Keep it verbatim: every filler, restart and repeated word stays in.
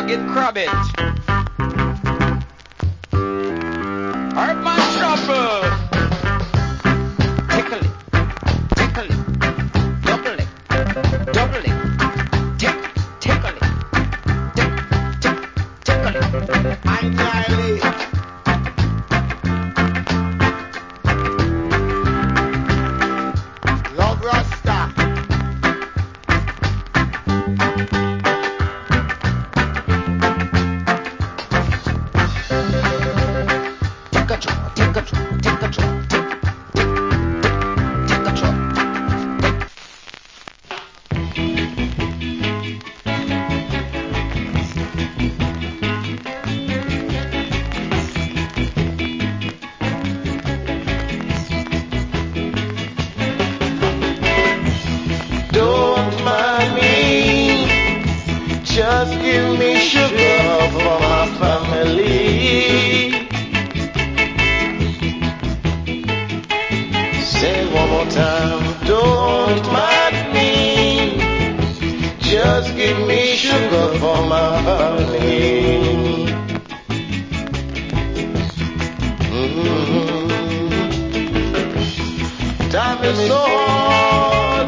it, crab it. Herb my trouble. Tickle it, tickle it, double it, double it, tick, tickle it, tick, tick, tickle it. I'm Charlie. Love Rasta. Take a draw, take a draw, take a draw, take, take, take a draw. Don't mind me, just give me sugar for my family. Say it one more time, don't mind me, just give me sugar for my family. Mm-hmm. Time is so